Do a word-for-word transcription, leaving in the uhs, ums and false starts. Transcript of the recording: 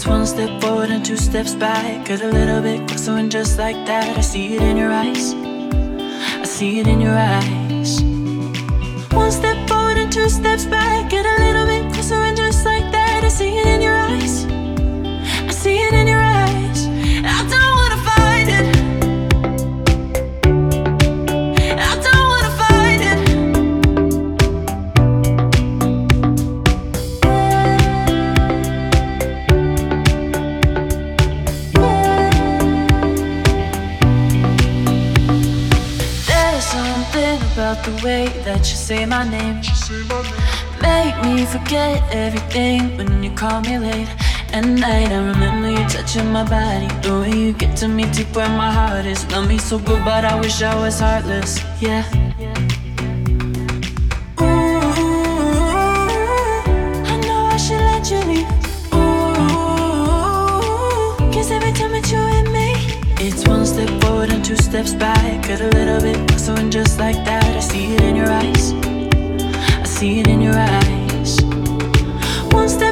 It's one step forward and two steps back. Get a little bit closer and just like that, I see it in your eyes. I see it in your eyes. One step forward and two steps back. Get a little bit closer and just like that, I see it in your eyes. I see it in your eyes. I don't wanna fight it. I don't wanna fight it. There's something about the way that you say my name. Make me forget everything when you call me late at night. I remember you touching my body, the way you get to me deep where my heart is. Love me so good, but I wish I was heartless. Yeah. Ooh, I know I should let you leave. Ooh, 'cause every time that you hit me, it's one step forward and two steps back. Get a little bit closer and just like that, I see it in your eyes. I see it in your eyes. One step